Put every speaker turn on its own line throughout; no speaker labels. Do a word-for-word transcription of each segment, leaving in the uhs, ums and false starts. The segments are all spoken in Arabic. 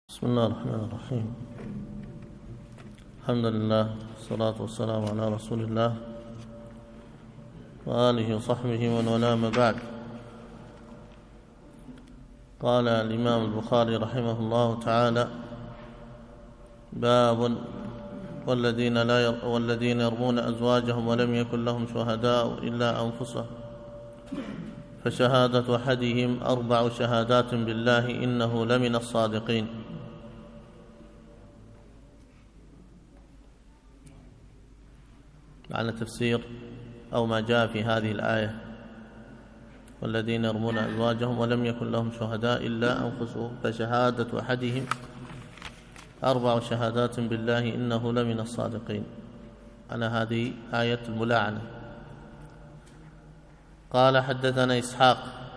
بسم الله الرحمن الرحيم. الحمد لله والصلاة والسلام على رسول الله وآله وصحبه ومن والاه، ما بعد. قال الإمام البخاري رحمه الله تعالى: باب والذين, لا ير... والذين يرمون أزواجهم ولم يكن لهم شهداء إلا أنفسهم فشهادة أحدهم أربع شهادات بالله إنه لمن الصادقين. معنى تفسير أو ما جاء في هذه الآية: والذين يرمون أزواجهم ولم يكن لهم شهداء إلا أنفسهم فشهادة أحدهم أربع شهادات بالله إنه لمن الصادقين. أنا هذه آية الملاعنة. قال: حدثنا إسحاق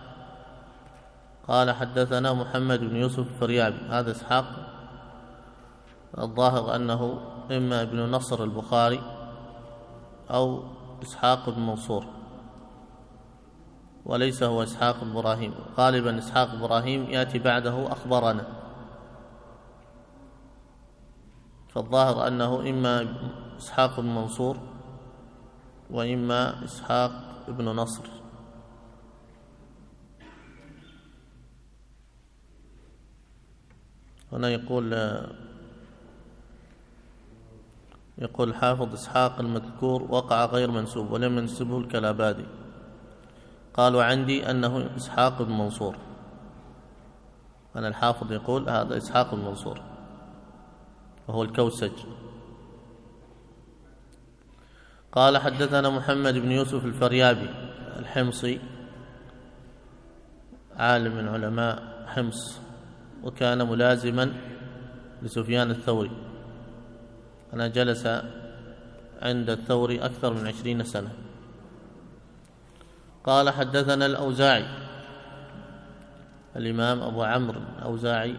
قال حدثنا محمد بن يوسف الفريابي. هذا إسحاق الظاهر أنه إما ابن نصر البخاري أو إسحاق بن منصور، وليس هو إسحاق إبراهيم. غالبا إسحاق إبراهيم يأتي بعده أخبرنا، فالظاهر أنه إما إسحاق بن منصور وإما إسحاق بن نصر. هنا يقول يقول الحافظ: إسحاق المذكور وقع غير منسوب ولم ينسبه الكلابادي. قالوا عندي أنه إسحاق بن منصور. أنا الحافظ يقول هذا إسحاق بن منصور وهو الكوسج. قال: حدثنا محمد بن يوسف الفريابي الحمصي، عالم من علماء حمص، وكان ملازما لسفيان الثوري. أنا جلس عند الثوري أكثر من عشرين سنة. قال: حدثنا الأوزاعي، الإمام أبو عمرو الأوزاعي،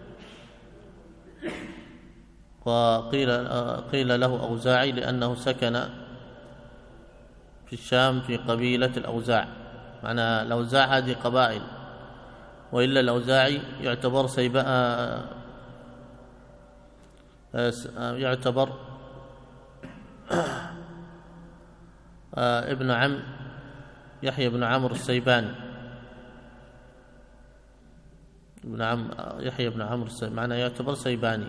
وقيل قيل له أوزاعي لأنه سكن في الشام في قبيلة الأوزاع. معنى الأوزاع هذه قبائل، وإلا الأوزاعي يعتبر سيباء يعتبر ابن عم يحيى بن عمرو السيباني، ابن عم يحيى بن عمرو السيباني، معناه يعتبر سيباني.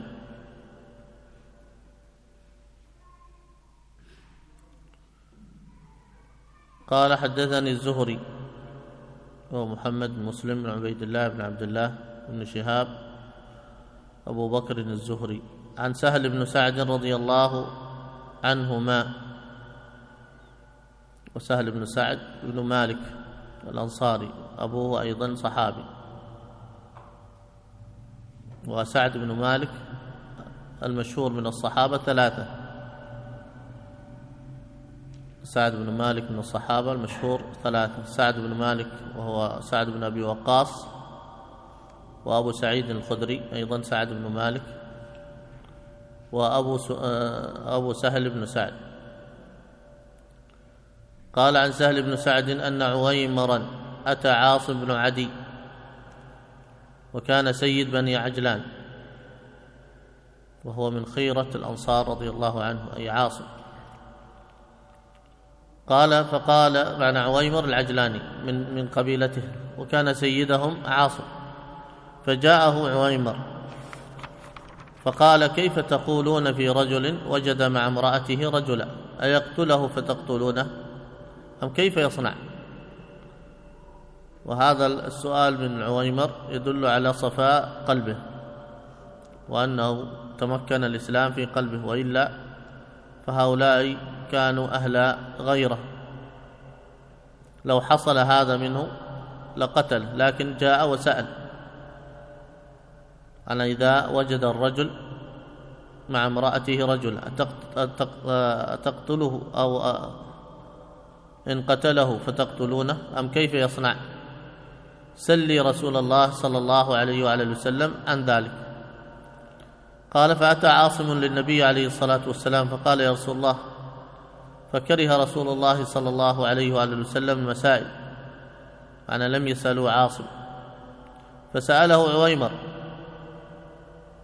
قال: حدثني الزهري هو محمد بن مسلم بن عبيد الله بن عبد الله بن شهاب أبو بكر الزهري، عن سهل بن سعد رضي الله عنهما. وسهل بن سعد بن مالك الأنصاري، أبوه أيضا صحابي. وسعد بن مالك المشهور من الصحابة ثلاثة: سعد بن مالك من الصحابة المشهور ثلاثة: سعد بن مالك وهو سعد بن أبي وقاص، وأبو سعيد الخدري أيضا سعد بن مالك، وأبو أبو سهل بن سعد. قال: عن سهل بن سعد أن عويمرا أتى عاصم بن عدي، وكان سيد بني عجلان، وهو من خيرة الأنصار رضي الله عنه، أي عاصم. قال: فقال معنى عويمر العجلاني من من قبيلته، وكان سيدهم عاصم. فجاءه عويمر فقال: كيف تقولون في رجل وجد مع امرأته رجلا، أيقتله فتقتلونه أم كيف يصنع؟ وهذا السؤال من عويمر يدل على صفاء قلبه، وأنه تمكن الإسلام في قلبه، وإلا فهؤلاء كانوا أهل غيره. لو حصل هذا منه لقتل، لكن جاء وسأل: أنا إذا وجد الرجل مع امرأته رجل أتقتله أو إن قتله فتقتلونه أم كيف يصنع؟ سلي رسول الله صلى الله عليه وآله وسلم عن ذلك. قال: فأتى عاصم للنبي عليه الصلاة والسلام فقال: يا رسول الله. فكره رسول الله صلى الله عليه وآله وسلم المسائل، أنا لم يسألوا عاصم، فسأله عويمر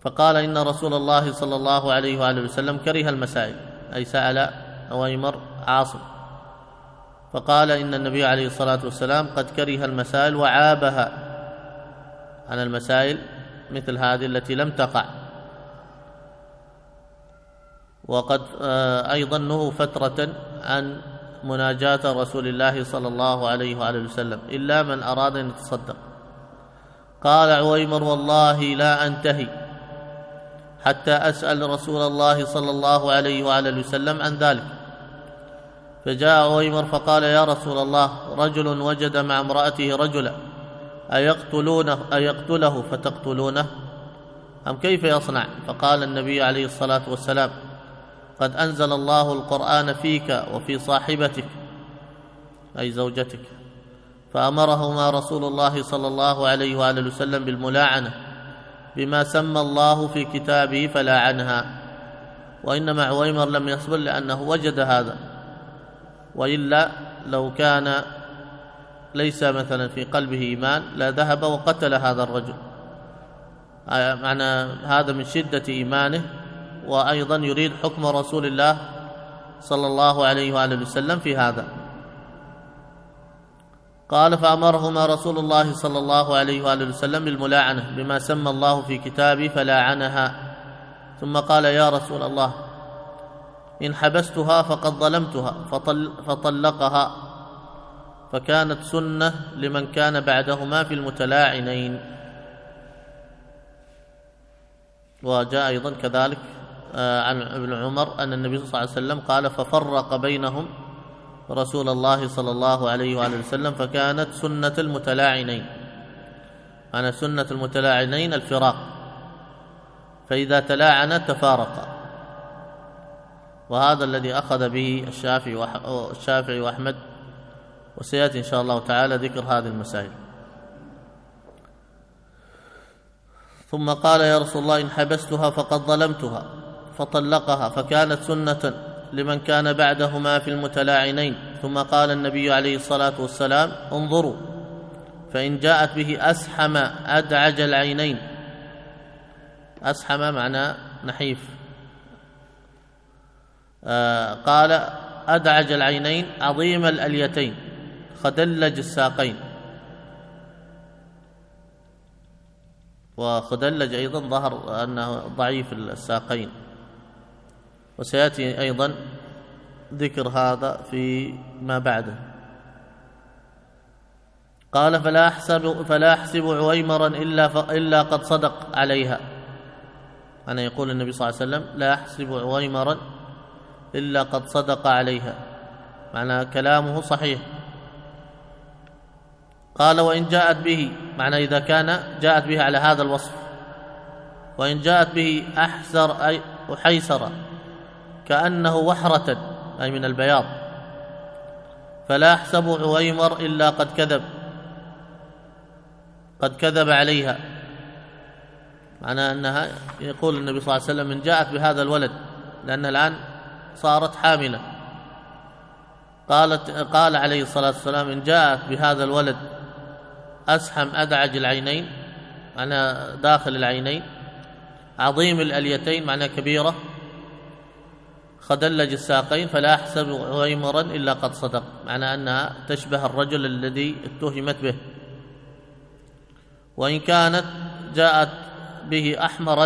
فقال إن رسول الله صلى الله عليه وآله وسلم كره المسائل، أي سأل عويمر عاصم، فقال إن النبي عليه الصلاة والسلام قد كره المسائل وعابها عن المسائل مثل هذه التي لم تقع. وقد أيضا نهوا فترة عن مناجاة رسول الله صلى الله عليه وآله وسلم إلا من أراد أن يتصدق. قال عويمر: والله لا أنتهي حتى أسأل رسول الله صلى الله عليه وآله وسلم عن ذلك. فجاء عويمر فقال: يا رسول الله، رجل وجد مع امرأته رجلا أيقتلونه أيقتله فتقتلونه أم كيف يصنع؟ فقال النبي عليه الصلاة والسلام: قد أنزل الله القرآن فيك وفي صاحبتك، أي زوجتك، فأمرهما رسول الله صلى الله عليه وآله وسلم بالملاعنة بما سمى الله في كتابه فلاعنها. وإنما عويمر لم يصبر لأنه وجد هذا، وإلا لو كان ليس مثلا في قلبه إيمان لا ذهب وقتل هذا الرجل. معنى هذا من شدة إيمانه، وأيضا يريد حكم رسول الله صلى الله عليه وآله وسلم في هذا. قال: فأمرهما رسول الله صلى الله عليه وآله وسلم بالملاعنة بما سمى الله في كتابه فلاعنها. ثم قال: يا رسول الله، إن حبستها فقد ظلمتها، فطل فطلقها، فكانت سنة لمن كان بعدهما في المتلاعنين. وجاء أيضا كذلك عن ابن عمر أن النبي صلى الله عليه وسلم قال: ففرق بينهم رسول الله صلى الله عليه وآله وسلم، فكانت سنة المتلاعنين. أنا سنة المتلاعنين الفراق، فإذا تلاعن تفارقا. وهذا الذي أخذ به الشافعي وأحمد، وسيأتي إن شاء الله تعالى ذكر هذه المسائل. ثم قال: يا رسول الله، إن حبستها فقد ظلمتها، فطلقها، فكانت سنة لمن كان بعدهما في المتلاعنين. ثم قال النبي عليه الصلاة والسلام: انظروا، فإن جاءت به أسحم أدعج العينين. أسحم معناه نحيف. آه قال: أدعج العينين عظيم الأليتين خدلج الساقين. وخدلج أيضا ظهر أنه ضعيف الساقين، وسيأتي أيضا ذكر هذا في ما بعده. قال: فلا أحسب, فلا أحسب عويمرا إلا, إلا قد صدق عليها. أنا يقول النبي صلى الله عليه وسلم: لا أحسب عويمرا إلا قد صدق عليها، معنى كلامه صحيح. قال: وإن جاءت به، معنى إذا كان جاءت به على هذا الوصف، وإن جاءت به أحسر أي أحيسر كأنه وحرة أي من البياض، فلا أحسب عويمر إلا قد كذب قد كذب عليها. معنى أنها يقول النبي صلى الله عليه وسلم: إن جاءت بهذا الولد، لأنها الآن صارت حاملة، قالت قال عليه الصلاة والسلام: إن جاءت بهذا الولد أسحم أدعج العينين، معنى داخل العينين، عظيم الأليتين، معنى كبيرة، خدلج الساقين، فلا أحسب عويمرا إلا قد صدق، معنى أنها تشبه الرجل الذي اتهمت به. وإن كانت جاءت به أحمرا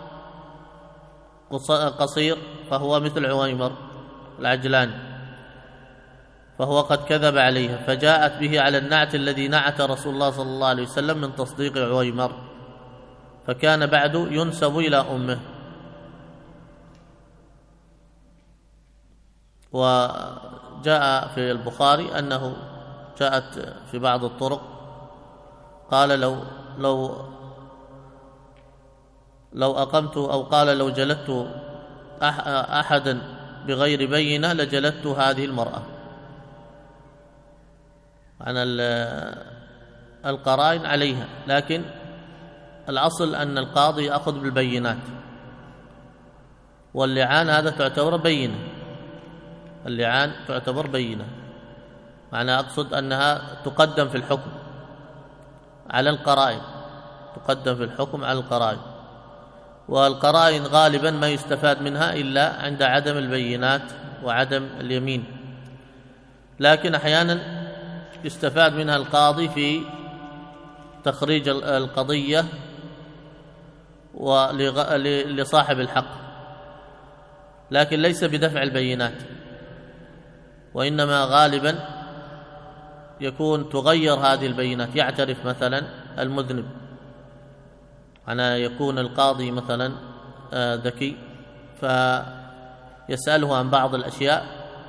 قصير فهو مثل عويمر العجلان، فهو قد كذب عليها، فجاءت به على النعت الذي نعت رسول الله صلى الله عليه وسلم من تصديق عويمر، فكان بعد ينسب إلى أمه. وجاء في البخاري أنه جاءت في بعض الطرق قال: لو لو لو أقمت، أو قال: لو جلدت أحدا بغير بينة لجلدت هذه المرأة. عن القرائن عليها، لكن الأصل أن القاضي يأخذ بالبينات، واللعان هذا تعتبر بينة، اللعان تعتبر بينة، معنى أقصد أنها تقدم في الحكم على القرائن، تقدم في الحكم على القرائن. والقرائن غالبا ما يستفاد منها إلا عند عدم البينات وعدم اليمين، لكن أحيانا يستفاد منها القاضي في تخريج القضية لصاحب الحق، لكن ليس بدفع البينات، وإنما غالبا يكون تغير هذه البينات. يعترف مثلا المذنب، أنا يكون القاضي مثلا ذكي فيسأله عن بعض الأشياء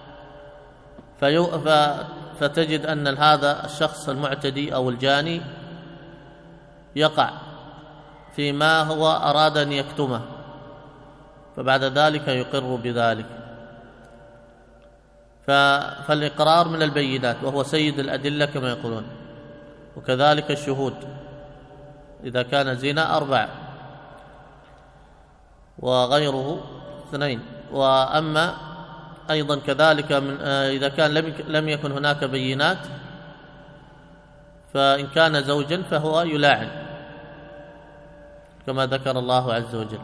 فتجد أن هذا الشخص المعتدي أو الجاني يقع فيما هو أراد أن يكتمه، فبعد ذلك يقر بذلك. فالإقرار من البينات وهو سيد الأدلة كما يقولون، وكذلك الشهود إذا كان زنا أربع وغيره اثنين. وأما أيضا كذلك من إذا كان لم يكن هناك بينات، فإن كان زوجا فهو يلاعن كما ذكر الله عز وجل،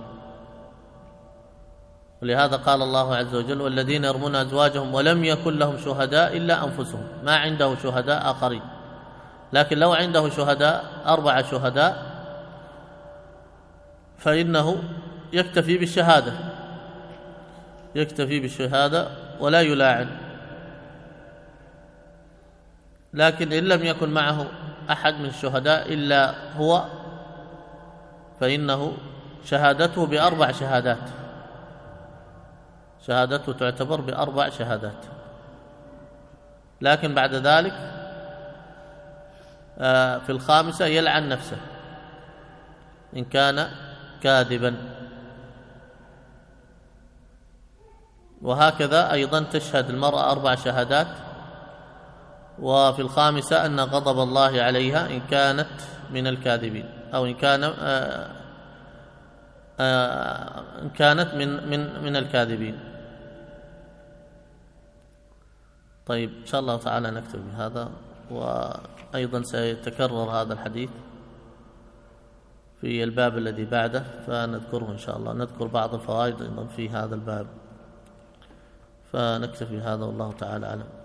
ولهذا قال الله عز وجل: والذين يرمون أزواجهم ولم يكن لهم شهداء إلا أنفسهم، ما عنده شهداء آخرين، لكن لو عنده شهداء أربعة شهداء فإنه يكتفي بالشهادة يكتفي بالشهادة ولا يلاعن. لكن إن لم يكن معه أحد من الشهداء إلا هو فإنه شهادته بأربع شهادات شهادته تعتبر بأربع شهادات، لكن بعد ذلك في الخامسة يلعن نفسه إن كان كاذبا. وهكذا أيضا تشهد المرأة أربع شهادات، وفي الخامسة أن غضب الله عليها إن كانت من الكاذبين، أو إن كان إن كانت من من من الكاذبين. طيب إن شاء الله تعالى نكتفي بهذا، وأيضا سيتكرر هذا الحديث في الباب الذي بعده فنذكره إن شاء الله، نذكر بعض الفوائد أيضا في هذا الباب، فنكتفي هذا والله تعالى أعلم.